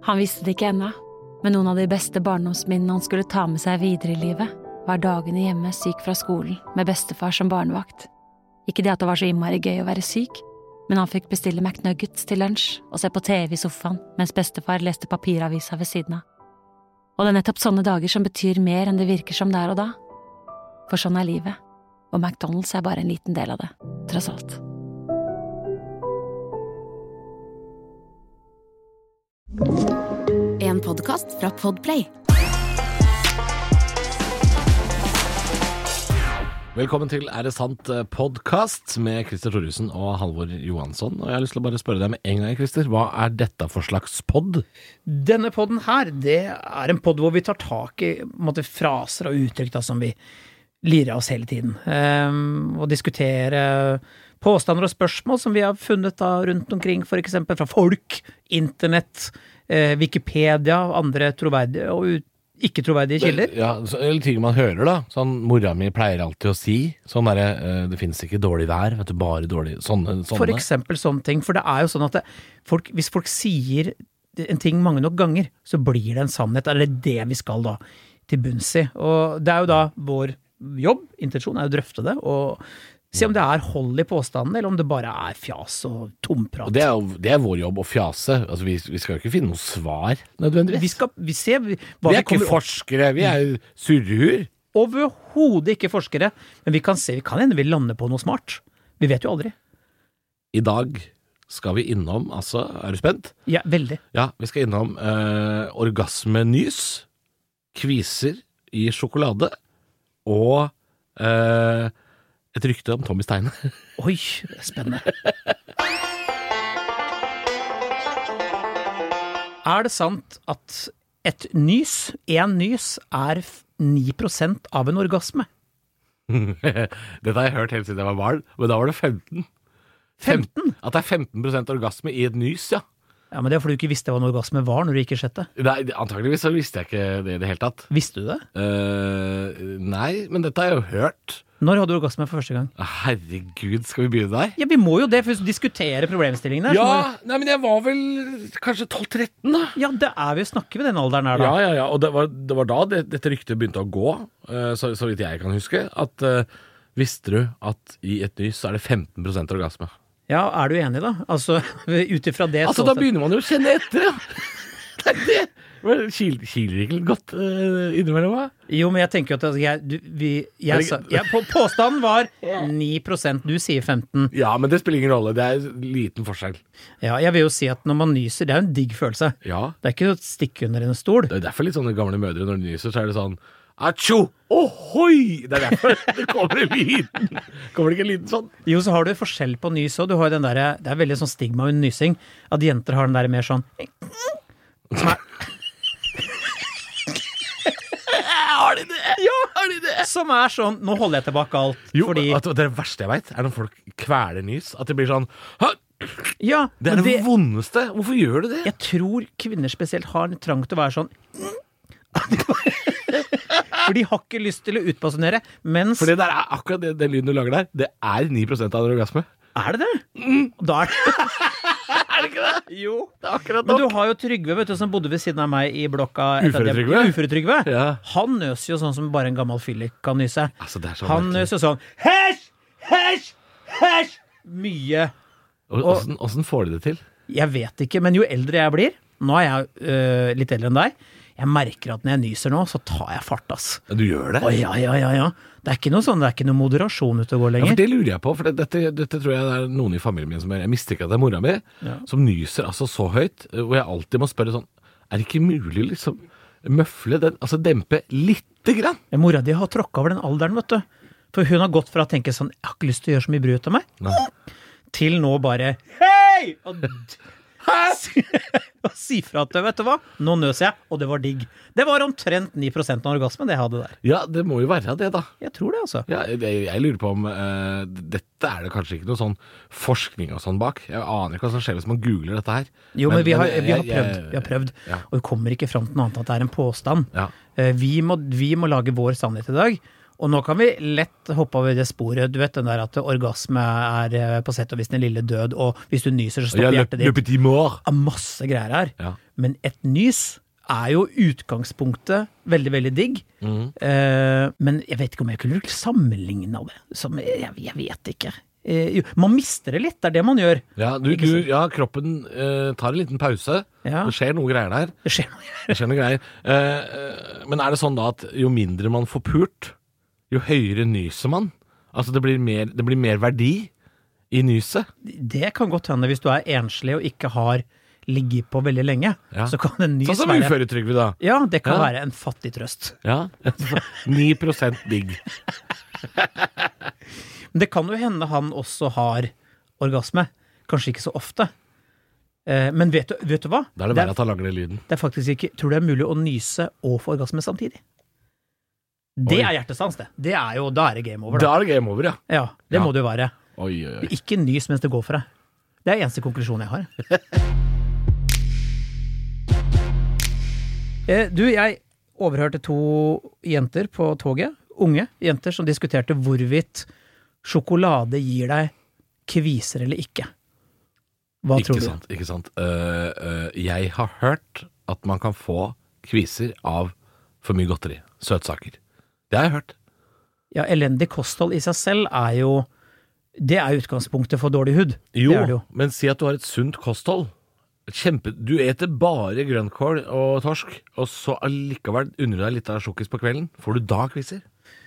Han visste det ikke ennå, men noen av de beste barndomsminnene han skulle ta med seg videre i livet, var dagene hjemme syk fra skolen med bestefar som barnevakt. Ikke det at det var så innmari gøy å være syk, men han fikk bestille McNuggets til lunsj og se på TV i sofaen mens bestefar leste papiravisa ved siden av. Og det er nettopp sånne dager som betyr mer enn det virker som der og da. For sånn er livet, og McDonald's er bare en liten del av det, tross alt. En podcast fra Podplay. Velkommen til Er det sant podcast med Christer Thoresen og Halvor Johansson. Og jeg har lyst til å bare spørre deg med en gang, Christer. Hva er dette for slags podd? Denne podden her, det er en podd hvor vi tar tak i fraser og uttrykk da, som vi lirer oss hele tiden. Og diskutere påstander og spørsmål som vi har funnet da rundt omkring, for eksempel fra folk, internett, Wikipedia, andre troverdige og ikke troverdige kilder. Ja, eller ting man hører da. Sånn, mora mi pleier alltid å si, sånn der, det finnes ikke dårlig vær, vet du, bare dårlig, sånne. For eksempel sånne ting, for det er jo sånn at hvis folk sier en ting mange nok ganger, så blir det en sannhet, eller det vi skal da til bunns i. Og det er jo da vår jobb, intensjon er å drøfte det, og se om det er hold i påstanden, eller om det bare er fjas og tomprat. Og det er vår jobb å fjase. Altså, vi skal jo ikke finne noe svar, nødvendigvis. Vi ser hva vi er ikke forskere, vi er surrehuer. Overhodet ikke forskere, men vi kan hende vi lander på noe smart. Vi vet jo aldri. I dag skal vi innom, altså, er du spent? Ja, veldig. Ja, vi skal innom orgasmenys, kviser i sjokolade, og et rykte om Tommy Steine. Oi, spennende. Er det sant at en nys, er 9% av en orgasme? Dette har jeg hørt helt siden jeg var barn, men da var det 15. 15? At det er 15% orgasme i et nys, ja. Ja, men det er fordi du ikke visste hva en orgasme var når du ikke sjette. Nei, antageligvis så visste jeg ikke det i det hele tatt. Visste du det? Nei, men dette har jeg jo hørt. Når hadde du orgasme for første gang? Herregud, skal vi begynne der? Ja, vi må jo det for å diskutere problemstillingene. Ja, nei, men jeg var vel kanskje 12-13 da. Ja, det er vi å snakke ved den alderen her da. Ja, og det var da dette ryktet begynte å gå, så vidt jeg kan huske, at visste du at i et nys så er det 15% orgasme? Ja, er du enig da? Altså, utifra det... Altså, da begynner man jo å kjenne etter, ja. Det er det. Kiler ikke godt innimellom, hva? Jo, men jeg tenker jo at påstanden var 9%, du sier 15. Ja, men det spiller ingen rolle, det er en liten forskjell. Ja, jeg vil jo si at når man nyser, det er jo en digg følelse. Ja. Det er ikke å stikke under en stol. Det er derfor litt sånne gamle mødre, når de nyser, så er det sånn Atsjo! Ohoi! Det er derfor det kommer en liten. Kommer det ikke en liten sånn? Jo, så har du forskjell på nys også. Du har den der, det er veldig sånn stigma under nysing, at jenter har den der mer sånn som er Har de det? Ja, har de det? Som er sånn, nå holder jeg tilbake alt. Jo, fordi det verste jeg vet er når folk kveler nys, at det blir sånn ja, det er det vondeste. Hvorfor gjør du det? Jeg tror kvinner spesielt har en trang til å være sånn for de har ikke lyst til å utpassionere, mens... For det der er akkurat det lyden du lager der, det er 9% av en orgasme. Er det det? Da er det... Er det ikke det? Jo, det er akkurat nok. Men du har jo Trygve, vet du, som bodde ved siden av meg i blokka... Uføre-Trygve? Ja. Han nøser jo sånn som bare en gammel fyllik kan nyse. Altså, det er så han nøser sånn... Hesj! Mye. Hvordan får de det til? Jeg vet ikke, men jo eldre jeg blir, nå er jeg litt eldre enn deg, jeg merker at når jeg nyser nå, så tar jeg fart, ass. Du gjør det? Å, ja. Det er ikke noe sånn, det er ikke noe moderasjon ute og går lenger. Ja, for det lurer jeg på, for dette tror jeg det er noen i familien min som jeg mistenker at det er mora mi, som nyser altså så høyt, hvor jeg alltid må spørre sånn, er det ikke mulig liksom møfle den, altså dempe litt grann? Ja, mora di har tråkket over den alderen, vet du. For hun har gått fra å tenke sånn, jeg har ikke lyst til å gjøre så mye brut av meg, til nå bare, hei! Og si fra at, vet du hva, nå nøs jeg, og det var digg. Det var omtrent 9% av orgasmen det jeg hadde der. Ja, det må jo være det da. Jeg tror det, altså. Ja, jeg lurer på om dette er det kanskje ikke noe sånn forskning og sånn bak. Jeg aner ikke hva som skjer hvis man googler dette her. Jo, men vi har prøvd, og vi kommer ikke frem til noe annet at det er en påstand. Ja. Vi må lage vår sannhet i dag, Og nå kan vi lett hoppe over det sporet. Du vet den der at orgasme på sett og vis den lille død, og hvis du nyser så stopper hjertet ditt. Masse greier her. Ja. Men et nys jo utgangspunktet veldig, veldig digg. Men jeg vet ikke om jeg kunne sammenligne det. Jeg vet ikke. Man mister det litt, det det man gjør. Ja, kroppen tar en liten pause. Ja. Det skjer noe greier der. Det skjer noe greier. Men det sånn da at jo mindre man får pult, jo høyere nyser man. Altså det blir mer verdi i nyset. Det kan godt hende hvis du enslig og ikke har ligget på veldig lenge. Ja. Så kan en nys sånn som uføretrygd da. Ja, det kan være en fattig trøst. Ja, 9% digg. Men det kan jo hende han også har orgasme. Kanskje ikke så ofte. Men vet du hva? Da det verre at han lager det lyden. Det faktisk ikke, tror du det mulig å nyse og få orgasme samtidig? Det hjertestans, det. Da det game over. Da det game over, ja. Ja, det må det jo være. Oi. Ikke nys mens det går for deg. Det eneste konklusjonen jeg har. Jeg overhørte 2 jenter på toget, unge jenter, som diskuterte hvorvidt sjokolade gir deg kviser eller ikke. Hva tror du? Ikke sant. Jeg har hørt at man kan få kviser av for mye godteri, søtsaker. Det har jeg hørt. Ja, elendig kosthold i seg selv det utgangspunktet for dårlig hud. Jo, men si at du har et sunt kosthold. Du eter bare grønnkål og torsk, og så allikevel unner deg litt av sjokkis på kvelden. Får du da kviser?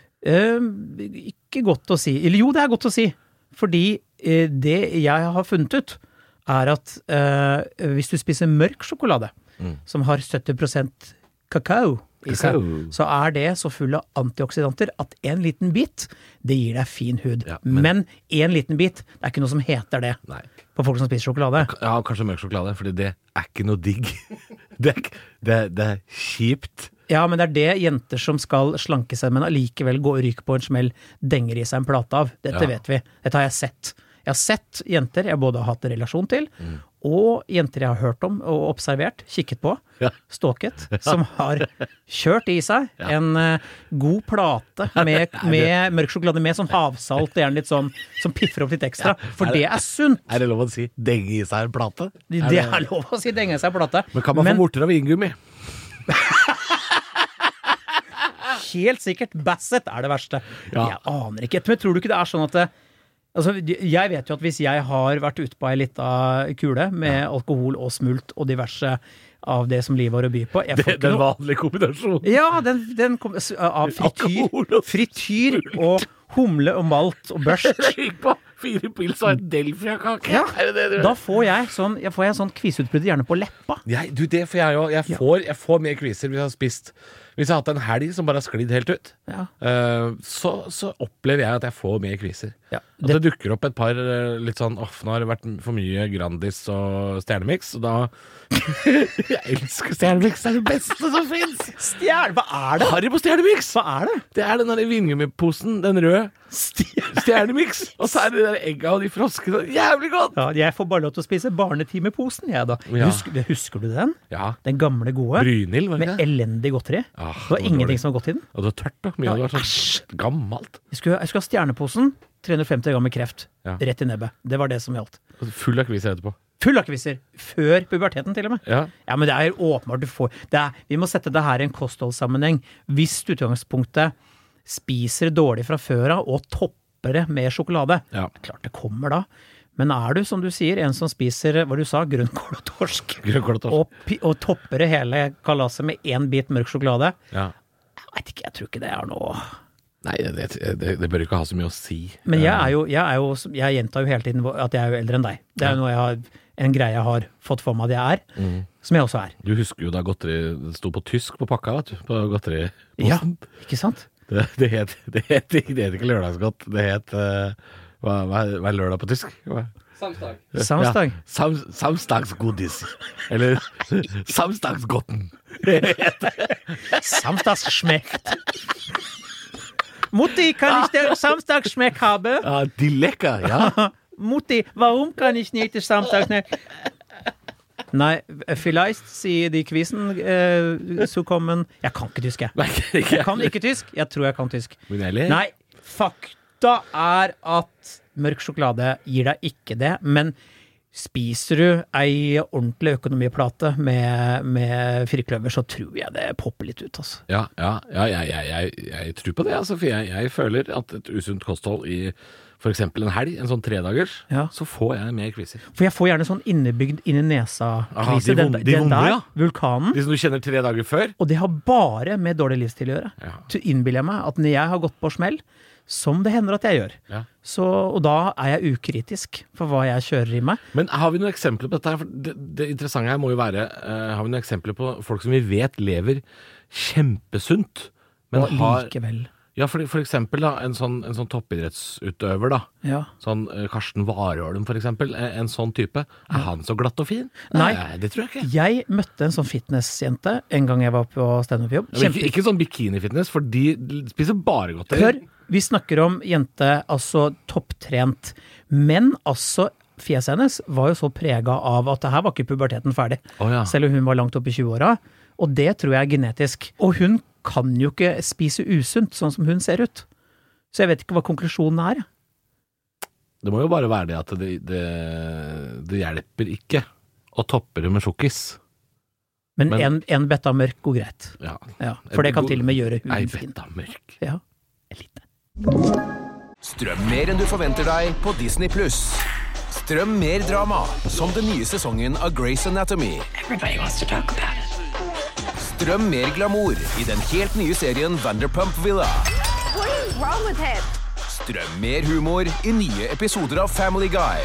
Ikke godt å si. Eller jo, det godt å si. Fordi det jeg har funnet ut, at hvis du spiser mørk sjokolade, som har 70% kakao i seg, så det så full av antioksidanter at en liten bit, det gir deg fin hud. Ja, men en liten bit, det ikke noe som heter det. Nei. På folk som spiser sjokolade. Ja, kanskje mørk sjokolade, fordi det ikke noe digg. det kjipt. Ja, men det det jenter som skal slanke seg, men allikevel gå og ryke på en smell, denger i seg en plate av. Dette vet vi. Dette har jeg sett. Jeg har sett jenter jeg både har hatt relasjon til, og jenter jeg har hørt om og observert, kikket på, stalket, som har kjørt i seg en god plate med mørk sjokolade med sånn havsalt, gjerne litt sånn, som piffer opp litt ekstra, for det sunt. Det lov å si denge i seg en plate? Det lov å si denge i seg en plate. Men kan man få vorter av vingummi? Helt sikkert Bassett det verste. Jeg aner ikke, men tror du ikke det sånn at altså, jeg vet jo at hvis jeg har vært ute på en liten kule med alkohol og smult og diverse av det som livet har å by på. Den vanlige kombinasjonen. Ja, den av frityr og humle og malt og børst. Røyk på 4 pils og en delfia-kake. Ja, da får jeg sånn kvisutbrudd gjerne på leppa. Det får jeg jo. Jeg får mer kviser hvis jeg har spist. Hvis jeg har hatt en helg som bare har sklidd helt ut, så opplever jeg at jeg får mer kviser. Ja, det dukker opp et par litt sånn, nå har det vært for mye Grandis og Stjernemix, og da jeg elsker Stjernemix, det det beste som finnes. Hva det? Harry på Stjernemix. Hva det? Det den der vingummiposen, den røde. Stjernemix. Og så det der egga og de froskene. Jævlig godt. Ja, jeg får bare lov til å spise barnetimeposen, jeg da. Ja. Husker du den? Ja. Den gamle gode. Brynhild, var det? Med elendig godteri. Ah, det var ingenting som var godt i den. Og det var tørt da. Mye av det var sånn gammelt. Jeg skulle ha stjerneposen, 350 gram med kreft, rett i nebbet. Det var det som gjaldt. Full av kviser etterpå. Full av kviser. Før puberteten til og med. Ja, men det åpenbart du får. Vi må sette det her i en kostholdssammenheng. Hvis du utgangspunktet spiser dårlig fra før av og topper det med sjokolade. Ja. Klart det kommer da. Men du, som du sier, en som spiser, hva du sa, grønnkål og torsk, og topper det hele kalaset med en bit mørk sjokolade, jeg vet ikke, jeg tror ikke det noe... Nei, det bør ikke ha så mye å si. Men jeg gjentar jo hele tiden at jeg jo eldre enn deg. Det noe en greie jeg har fått for meg at jeg som jeg også Du husker jo da godteri, det stod på tysk på pakka, vet du, på godteriposten. Ja, ikke sant? Det het ikke lørdagsgodt, det het, hva lørdag på tysk? Samstag. Samstagsgodis. Eller samstagsgodten. Samstagsschmeckt. Mutti, kann ich den Samstagsschmeck haben? Ja, die lecker, ja. Mutti, warum kann ich nicht den Samstagsschmeck? Nei, vielleicht, sier de kvisen, så kommer jeg kan ikke tysk, jeg. Nei, ikke. Jeg kan ikke tysk, jeg tror jeg kan tysk. Minelli? Nei, fakta er at mørk sjokolade gir deg ikke det, men spiser du ei ordentlig økonomiplate med firkløver, så tror jeg det popper litt ut, altså. Ja, jeg tror på det, altså, for jeg føler at et usunt kosthold i for eksempel en helg, en sånn 3 dagers, så får jeg mer kviser. For jeg får gjerne sånn innebygd inn i nesa-kvise. De vonde, der, ja. vulkanen. De som du kjenner 3 dager før. Og det har bare med dårlig livsstil å gjøre. Ja. Så innbiller jeg meg at når jeg har gått på smell, som det hender at jeg gjør, og da er jeg ukritisk for hva jeg kjører i meg. Men har vi noen eksempler på dette her? For det interessante her må jo være, har vi noen eksempler på folk som vi vet lever kjempesunt, men og likevel. Ja, for eksempel da, en sånn toppidrettsutøver da, sånn Karsten Warholm for eksempel, en sånn type, er han så glatt og fin? Nei, det tror jeg ikke. Jeg møtte en sånn fitnessjente en gang jeg var på stand-up-jobb. Ikke sånn bikini-fitness, for de spiser bare godt. Hør, vi snakker om jente, altså topptrent, men altså fjeset hennes var jo så preget av at det her var ikke puberteten ferdig, selv om hun var langt opp i 20-åra, og det tror jeg er genetisk. Og hun kan jo ikke spise usunt, sånn som hun ser ut. Så jeg vet ikke hva konklusjonen er. Det må jo bare være det at det hjelper ikke å toppe det med sjokkis. Men en betta mørk går greit. Ja. For det kan til og med gjøre huden fin. fin. Betta mørk. Ja, en lite. Strøm mer enn du forventer deg på Disney+. Strøm mer drama, som den nye sesongen av Grey's Anatomy. Everybody wants to talk about it. Strøm mer glamour i den helt nye serien Vanderpump Villa. What is wrong with him? Strøm mer humor i nye episoder av Family Guy.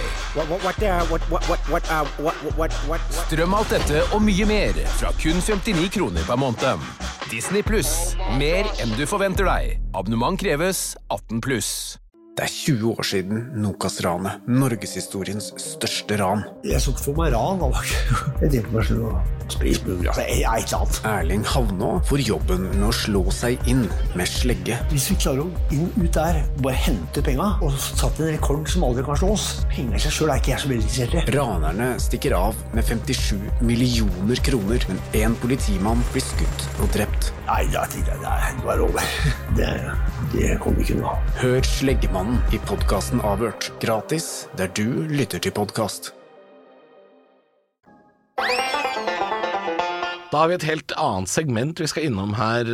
Strøm alt dette og mye mer fra kun 59 kroner per måned. Disney+. Mer enn du forventer deg. Abonnement kreves 18+. Det er 20 år siden Nokas-ranet, Norgeshistoriens største ran. Jeg så ikke for meg ran, da. Jeg tenkte bare sånn å spise burger. Altså, jeg er ikke sant. Erling Havnå får jobben med å slå seg inn med slegge. Hvis vi klarer å inn ut der, bare hente penger, og satt en rekord som aldri kan slås. Penger i seg selv er ikke jeg så veldig interessert i. Ranerne stikker av med 57 millioner kroner, men en politimann blir skutt og drept. Nei, da tenkte jeg, det var over. Det kom ikke noe. Hør Sleggemannen i podcasten Avhørt, gratis der du lytter til podcast. Da har vi et helt annet segment vi skal innom her.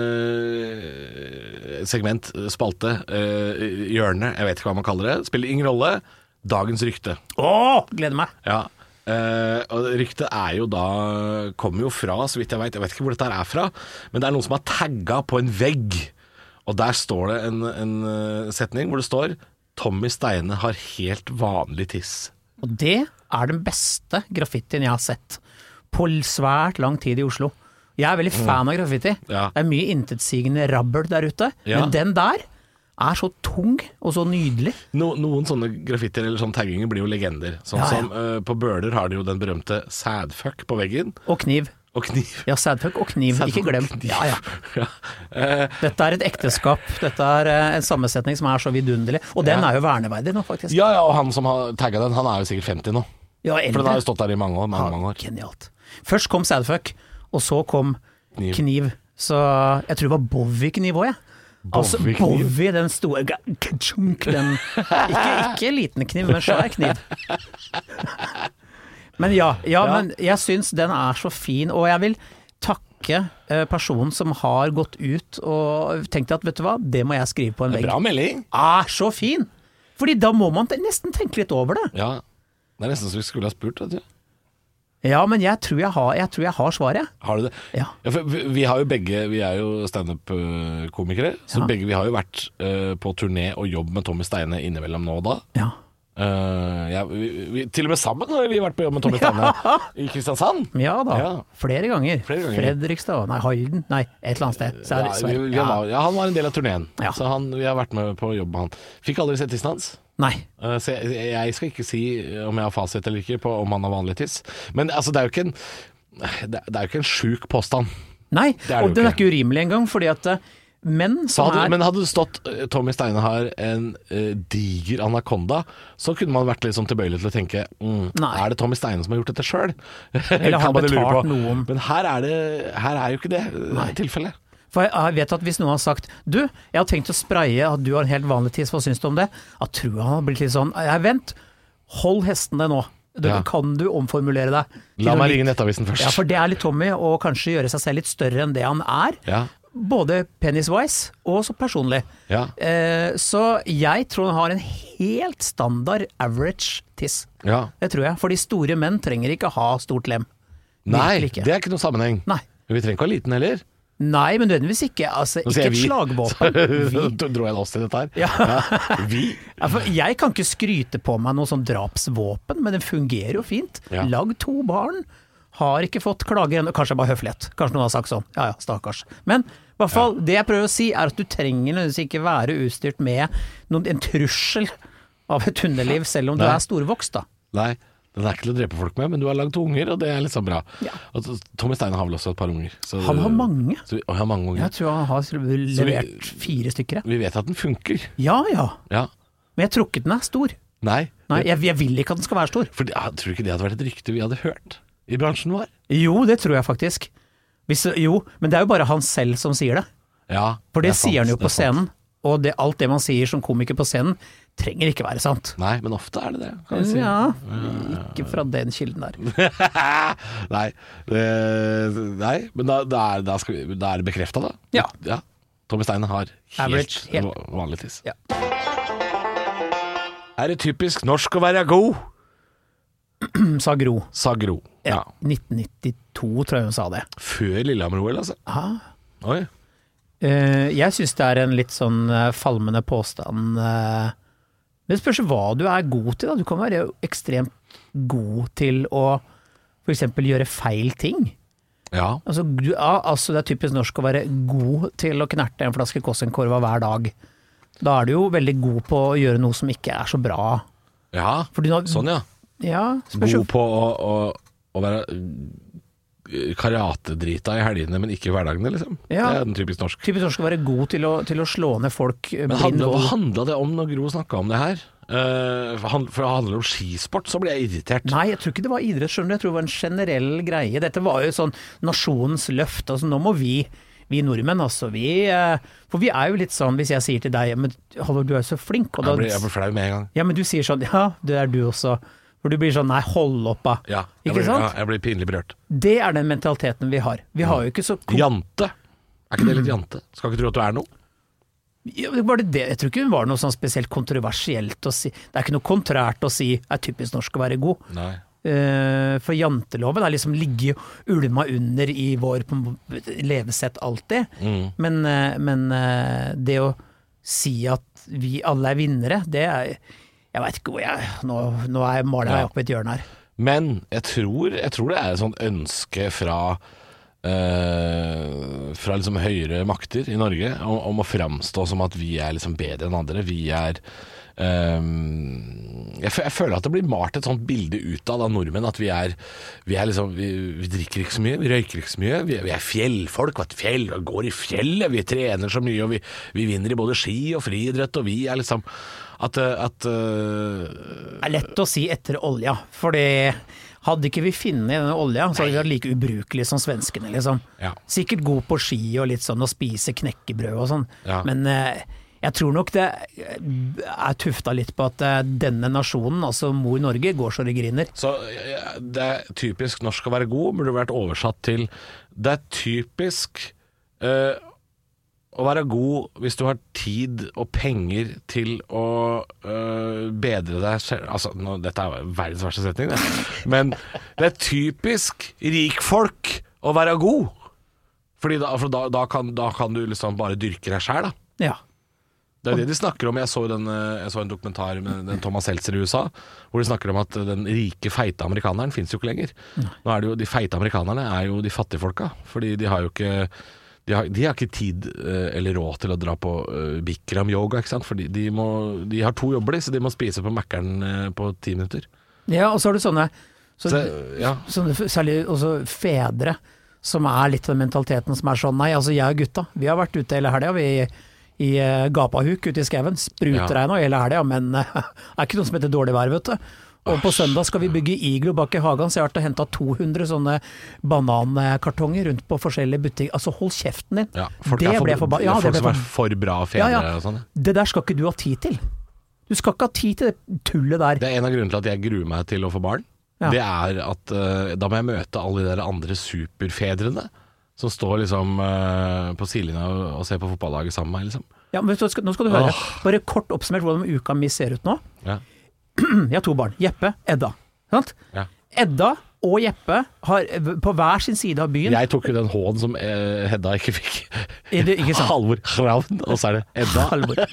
Segment, spalte, hjørne, jeg vet ikke hva man kaller det. Spiller ingen rolle. Dagens rykte. Gleder meg. Ja, og ryktet er jo da, kommer jo fra, så vidt jeg vet ikke hvor dette er fra, men det er noen som har tagget på en vegg. Og der står det en setning hvor det står Tommy Steine har helt vanlig tiss. Og det er den beste graffitien jeg har sett på svært lang tid i Oslo. Jeg er veldig fan av graffiti. Ja. Det er mye intetsigende rabbel der ute, men den der er så tung og så nydelig. Noen sånne graffitier eller sånne tagginger blir jo legender. Sånn som på Bøler har de jo den berømte sadfuck på veggen. Og kniv. Ja, sadfuck og kniv, ikke glem. Ja. Dette er et ekteskap. Dette er en sammensetning som er så vidunderlig. Og den er jo verneverdig nå, faktisk. Ja, og han som har tagget den, han er jo sikkert 50 nå. Ja, for den har jo stått der i mange år. Genialt. Først kom sadfuck, og så kom kniv. Så jeg tror det var Bowie-kniv også, Altså Bowie, den store den, ikke liten kniv, men svær kniv. Men men jeg synes den er så fin, og jeg vil takke personen som har gått ut og tenkt at, vet du hva, det må jeg skrive på en vegg. Bra melding. Så fin! Fordi da må man nesten tenke litt over det. Ja, det er nesten så vi skulle ha spurt, vet du. Ja, men jeg tror jeg har svaret. Har du det? Ja. For vi har jo begge, vi er jo stand-up-komikere, så begge vi har jo vært på turné og jobb med Tommy Steine innimellom nå og da. Ja. Vi, til og med sammen har vi vært på jobb med Tommy Steine i Kristiansand. Ja da, flere ganger. Fredrikstad, Halden, et eller annet sted. Han var en del av turneen, så vi har vært med på jobb med han. Fikk aldri sett tissen hans. Nei. Så jeg skal ikke si om jeg har fasit eller ikke på om han har vanlig tiss. Men altså, det er jo ikke en sjuk påstand. Nei, og den er ikke urimelig engang, fordi at menn som Men hadde det stått Tommy Steine har en diger anakonda, så kunne man vært litt sånn tilbøyelig til å tenke er det Tommy Steine som har gjort dette selv? Eller har betalt noen. Men her er jo ikke det tilfellet. For jeg vet at hvis noen har sagt du, jeg har tenkt å spraye at du har en helt vanlig tiss, hva syns du om det? Jeg tror han har blitt litt sånn, vent, hold hestene nå. Kan du omformulere deg? La meg ringe Nettavisen først. Ja, for det litt Tommy, og kanskje gjøre seg selv litt større enn det han er. Ja. Både penis-wise og så personlig. Ja. Så jeg tror han har en helt standard average tiss. Ja. Det tror jeg. For de store menn trenger ikke ha stort lem. Nei, det er ikke noe sammenheng. Nei. Vi trenger ikke ha liten heller. Nei, men nødvendigvis ikke. Altså, ikke et slagvåpen. Nå dro jeg oss til dette her. Ja. Vi. Ja, for jeg kan ikke skryte på meg noe sånn drapsvåpen, men det fungerer jo fint. Ja. Lag 2 barn. Har ikke fått klager ennå. Kanskje bare høflighet. Kanskje noen har sagt sånn. Ja, stakkars. Men i hvert fall, det jeg prøver å si er at du trenger nødvendigvis ikke være utstyrt med en trussel av et hundeliv, selv om du er storvokst da. Nei, den er ikke til å drepe folk med, men du har lagd 2 unger, og det er litt sånn bra. Ja. Og Tommy Steine har vel også et par unger. Han har mange. Han har mange unger. Jeg tror han har levert 4 stykker. Vi vet at den funker. Ja. Ja. Men jeg tror ikke den er stor. Nei, jeg vil ikke at den skal være stor. For jeg tror ikke det hadde vært et rykte vi hadde hørt i bransjen vår. Jo, det tror jeg faktisk. Men det er jo bare han selv som sier det. Ja, for det sier han jo på scenen. Og alt det man sier som komiker på scenen, trenger ikke være sant. Nei, men ofte er det det, kan jeg si. Ja, ikke fra den kilden der. Nei, men da er det bekreftet da. Ja. Tommy Steine har helt vanlig tiss. Ja. Er det typisk norsk å være god? Sa Gro. Ja. 1992 tror jeg hun sa det. Før Lillehammer-OL, altså. Ja. Oi. Jeg synes det er en litt sånn falmende påstand. Det spørs hva du er god til da. Du kan være ekstremt god til å for eksempel gjøre feil ting. Ja. Altså det er typisk norsk å være god til å knerte en flaske Kossenkorva hver dag. Da er du jo veldig god på å gjøre noe som ikke er så bra. Ja, sånn ja. Ja, god på å være karatedrita i helgene, men ikke i hverdagene, liksom. Ja. Det er den typisk norsk. Typisk norsk å være god til å slå ned folk. Men hva handlet det om når Gro snakket om det her? For det handler om skisport, så ble jeg irritert. Nei, jeg tror ikke det var idrett, skjønner du. Jeg tror det var en generell greie. Dette var jo sånn nasjonens løft. Altså, nå må vi nordmenn, altså, for vi er jo litt sånn, hvis jeg sier til deg, men Halvor, du er så flink. Og jeg blir flau med en gang. Ja, men du sier sånn, ja, det er du også. For du blir sånn, nei, hold opp da. Ja, ikke sant? Ja, jeg blir pinlig berørt. Det er den mentaliteten vi har. Vi har jo ikke så... Jante. Er ikke det litt jante? Skal ikke tro at du er noe? Ja, jeg tror ikke det var noe sånn spesielt kontroversielt å si. Det er ikke noe kontrært å si er typisk norsk å være god. Nei. For janteloven er liksom ligget ulma under i vår levesett alltid. Men det å si at vi alle er vinnere, det er... Jeg vet ikke hvor nå maler jeg opp et hjørne her. Men jeg tror det er et sånt ønske fra liksom høyere makter i Norge om å framstå som at vi er liksom bedre enn andre. Vi er jeg føler at det blir malt et sånt bilde ut av nordmenn, at vi drikker ikke så mye, vi røyker ikke så mye, vi er fjellfolk, går i fjellet, vi trener så mye, og vi vinner i både ski og friidrett, og vi er liksom det er lett å si etter olja, for hadde ikke vi finnet denne olja, så hadde vi vært like ubrukelig som svenskene, liksom. Ja. Sikkert god på ski og litt sånn, og spise knekkebrød og sånn, men jeg tror nok det er tufta litt på at denne nasjonen, altså mor Norge, går så det griner. Så det er typisk norsk å være god, burde vært oversatt til det er typisk å være god hvis du har tid og penger til å bedre deg selv. Altså, dette er verdens verste setning, men det er typisk rikfolk å være god. Fordi da kan du liksom bare dyrke deg selv, da. Ja. Det er det de snakker om. Jeg så en dokumentar med den Thomas Seltzer i USA, hvor de snakker om at den rike, feite amerikaneren finnes jo ikke lenger. Nå er det jo, de feite amerikanerne er jo de fattige folka, fordi de har jo ikke de har ikke tid eller råd til å dra på Bikram-yoga, ikke sant? Fordi de har 2 jobber, så de må spise på Mækkern på 10 minutter. Ja, og så har du sånne særlig også fedre som litt av den mentaliteten som sånn, nei, altså jeg og gutta, vi har vært ute hele helga, vi i Gapahuk ute i skauen, spruter nå hele helga, men det ikke noe som heter dårlig vær, vet du. Og på søndag skal vi bygge iglo bak i hagen, så jeg har hentet 200 sånne banankartonger rundt på forskjellige butikker. Altså, hold kjeften din. Ja, folk det ble folk som for bra fedre og sånn. Det der skal ikke du ha tid til. Du skal ikke ha tid til det tullet der. Det en av grunnene til at jeg gruer meg til å få barn. Det at da må jeg møte alle de der andre superfedrene som står liksom på sidelinja og ser på fotballaget sammen med meg, liksom. Ja, men nå skal du høre. Bare kort oppsummert hvordan uka mi ser ut nå. Ja. Jeg har 2 barn, Jeppe, Edda, sant? Ja. Edda og Jeppe har på hver sin side av byen. Jeg tok jo den hånden som Hedda ikke fikk. Ikke sant? Halvor Ravn, og så det Edda. Halvor.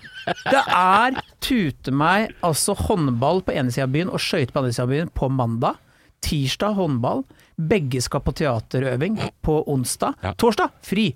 Det tute meg altså håndball på ene siden av byen og skøyt på andre siden av byen på mandag. Tirsdag håndball. Begge skal på teaterøving på onsdag. Ja. Torsdag, fri.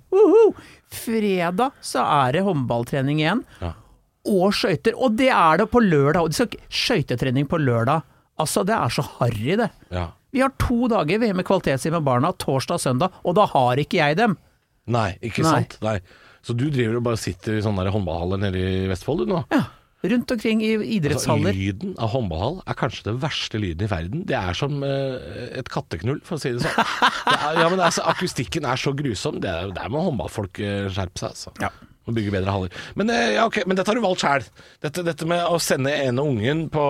Fredag så det håndballtrening igjen. Ja. Og skøyter, og det det på lørdag, og de skal skøytetrening på lørdag. Altså, det så harry det. Ja. Vi har 2 dager med kvalitetstid med barna, torsdag og søndag, og da har ikke jeg dem. Nei, ikke sant. Nei. Så du driver og bare sitter i sånne håndballhaller nede i Vestfold, du nå? Ja, rundt omkring i idrettshaller. Altså, lyden av håndballhall kanskje det verste lyden i verden. Det som et katteknull, for å si det sånn. Ja, men altså, akustikken så grusom. Det må håndballfolk skjerpe seg, altså. Ja. Og bygge bedre haller. Men, men dette har du valgt selv. Dette med å sende ene ungen på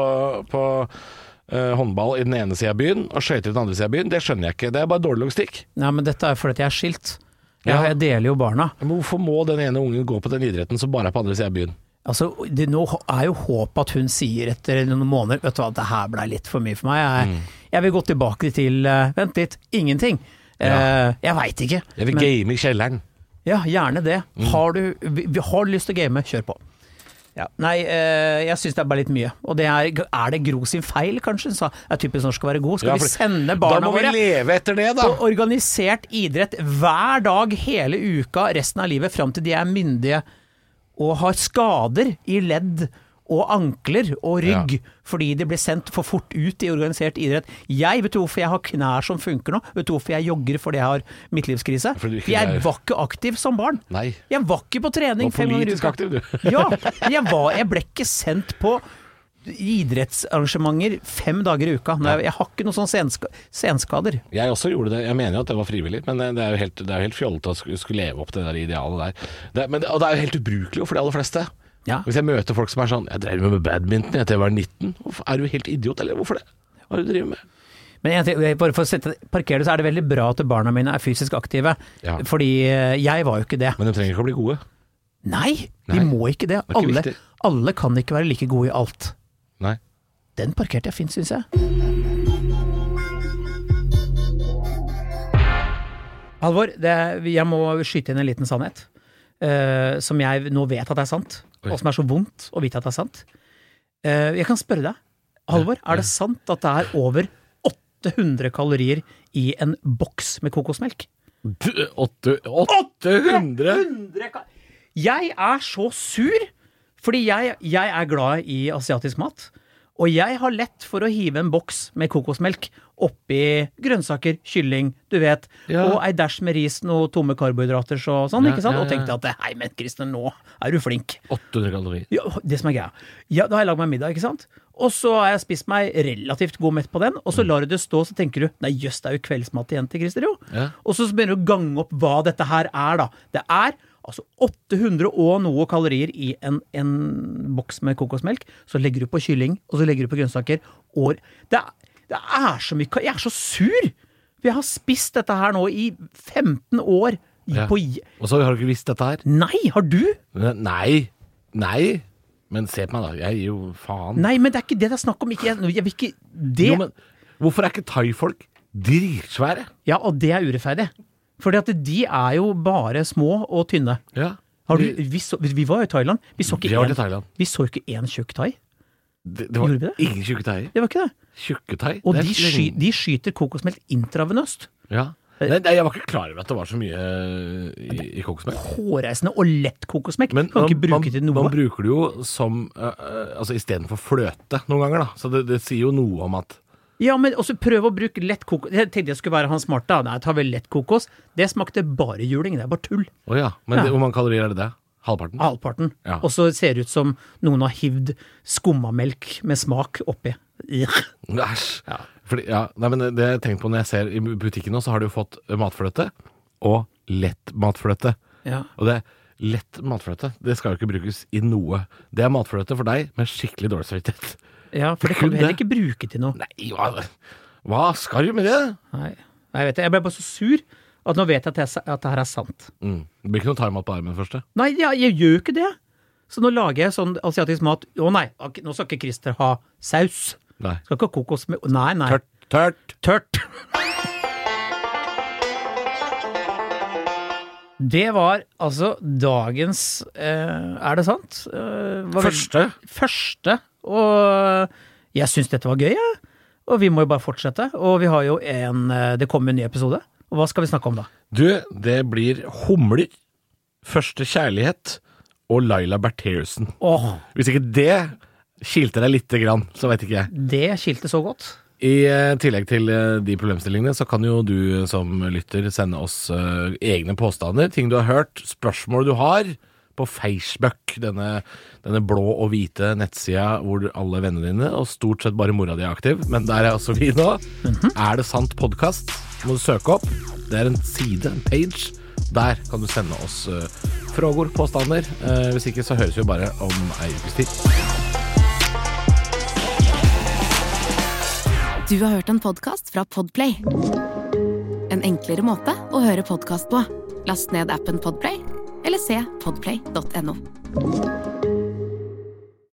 håndball i den ene siden av byen og skøyter i den andre siden av byen, det skjønner jeg ikke. Det bare dårlig logistikk. Nei, men dette fordi jeg skilt. Jeg deler jo barna. Men hvorfor må den ene ungen gå på den idretten som bare på andre siden av byen? Altså, nå jo håp at hun sier etter noen måneder, vet du hva, det her ble litt for mye for meg. Jeg vil gå tilbake til, vent litt, ingenting. Jeg vet ikke. Jeg vil game i kjelleren. Ja, gjerne det. Har du lyst til å game, kjør på. Ja. Nei, jeg synes det bare litt mye. Og det det Gro sin feil, kanskje? Så typisk norsk skal være god. Skal vi sende barna våre da må vi leve etter det, da. På organisert idrett hver dag, hele uka, resten av livet, frem til de myndige og har skader i ledd og ankler og rygg, fordi det ble sendt for fort ut i organisert idrett. Vet du hvorfor jeg har knær som funker nå? Vet du hvorfor jeg jogger fordi jeg har midtlivskrise? Jeg var ikke aktiv som barn. Nei. Jeg var ikke på trening 5 ganger i uka. Aktiv, du. Ja, jeg ble ikke sendt på idrettsarrangementer 5 dager i uka. Jeg har ikke noen sånne senskader. Jeg også gjorde det. Jeg mener jo at det var frivillig, men det jo helt fjollete å skulle leve opp det der idealet der. Og det jo helt ubrukelig for de aller fleste. Ja. Hvis jeg møter folk som sånn, jeg drev med badminton etter jeg var 19, du helt idiot, eller hvorfor det? Hva du driver med? Men bare for å parkere det, så det veldig bra at barna mine fysisk aktive, fordi jeg var jo ikke det. Men de trenger ikke å bli gode? Nei, de må ikke det. Alle kan ikke være like gode i alt. Nei. Den parkerte jeg fint, synes jeg. Halvor, jeg må skyte inn en liten sannhet, som jeg nå vet at sant. Og som så vondt å vite at det sant. Jeg kan spørre deg, Halvor, det sant at det over 800 kalorier i en boks med kokosmelk? 800? Jeg så sur, fordi jeg glad i asiatisk mat, og jeg har lett for å hive en boks med kokosmelk oppi grønnsaker, kylling, du vet, og ei dash med ris, noe tomme karbohydrater og sånn, ikke sant? Og tenkte at, hei, men Christer, nå du flink. 800 kalorier. Ja, det som greia. Ja, da har jeg lagd meg middag, ikke sant? Og så har jeg spist meg relativt god mett på den, og så lar du det stå, så tenker du, nei, jøss, det jo kveldsmat igjen til Christer, jo. Ja. Og så begynner du å gange opp hva dette her da. Det altså 800 og noe kalorier i en boks med kokosmelk, så legger du på kylling, og så legger du på grønnsaker, og det så mye, jeg så sur, for jeg har spist dette her nå i 15 år. Og så har du ikke visst dette her? Nei, har du? Nei, men se på meg da, jeg gir jo faen. Nei, men det ikke det er snakk om, jeg vil ikke det. Jo, men hvorfor ikke thai-folk dritsvære? Ja, og det urettferdig. Fordi at de jo bare små og tynne. Ja. Vi var jo i Thailand. Vi så ikke en tjukk thai. Det var ingen tjukke thai. Det var ikke det. Tjukke thai? Og de skyter kokosmelk intravenøst. Ja. Nei, jeg var ikke klar over at det var så mye i kokosmelk. Hårreisende og lett kokosmelk. Men man bruker det jo som altså i stedet for fløte noen ganger da. Så det sier jo noe om at Ja, men også prøv å bruke lett kokos. Jeg tenkte jeg skulle være han smart da. Nei, jeg tar vel lett kokos. Det smakte bare juling, det bare tull. Åja, men hvor mange kalorier det? Halvparten? Halvparten. Ja. Og så ser det ut som noen har hivd skummamelk med smak oppi. Æsj. Ja. Nei, men det jeg tenker på når jeg ser i butikken nå, så har du jo fått matfløte og lett matfløte. Ja. Og det lett matfløte, det skal jo ikke brukes i noe. Det matfløte for deg med skikkelig dårlig samvittighet. Ja, for det kan du heller ikke bruke til noe. Nei, hva skal du med det? Nei, jeg vet det. Jeg ble bare så sur at nå vet jeg at det her er sant. Det blir ikke noe thaimat på armen først? Nei, jeg gjør jo ikke det. Så nå lager jeg sånn asiatisk mat. Å nei, nå skal ikke Christer ha saus. Nei. Skal ikke ha kokos med... Nei. Tørt. Det var altså dagens er det sant? Første. Og jeg synes dette var gøy, ja. Og vi må jo bare fortsette. Og vi har jo det kommer en ny episode. Og hva skal vi snakke om da? Du, det blir humler, første kjærlighet og Laila Bertheussen. Hvis ikke det kilte deg litt grann, så vet ikke jeg. Det kilte så godt. I tillegg til de problemstillingene, så kan jo du som lytter sende oss egne påstander, ting du har hørt, spørsmål du har, på Facebook, denne blå og hvite nettsida hvor alle vennene dine, og stort sett bare mora di er aktiv, men der er også vi nå. Er det sant podcast? Må du søke opp. Det er en side, en page. Der kan du sende oss frågor, påstander. Hvis ikke så høres vi bare om ei ukes tid. Du har hørt en podcast fra Podplay. En enklere måte å høre podcast på. Last ned appen Podplay, eller se podplay.no.